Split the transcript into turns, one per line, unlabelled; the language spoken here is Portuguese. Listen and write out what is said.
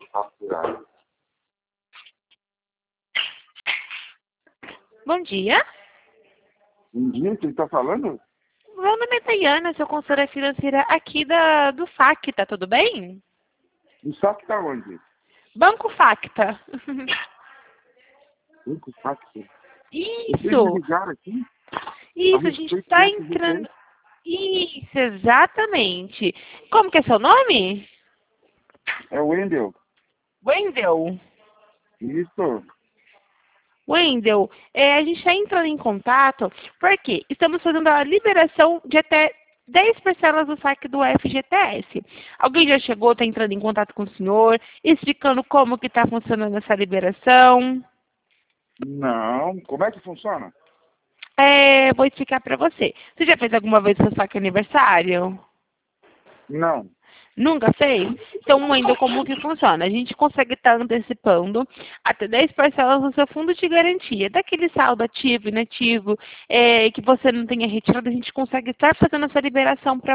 capturado.
Bom dia.
Um dia, quem está falando?
Meu nome é Tayana, sou consultora financeira aqui do Facta, tudo bem?
O saco está onde?
Banco Facta.
O saco. Vocês me
Isso,
ligaram aqui
isso, a gente
respeito
está
desse
entrando...
GP?
Isso, exatamente. Como que é seu nome?
É o Wendel.
Wendel.
Isso.
Wendel, a gente está entrando em contato porque estamos fazendo a liberação de até 10 parcelas do saque do FGTS. Alguém já chegou, está entrando em contato com o senhor, explicando como que está funcionando essa liberação?
Não. Como é que funciona?
Vou explicar para você. Você já fez alguma vez o seu saque aniversário?
Não.
Nunca fez? Então, ainda como que funciona? A gente consegue estar antecipando até 10 parcelas no seu fundo de garantia. Daquele saldo ativo, inativo, que você não tenha retirado, a gente consegue estar fazendo essa liberação para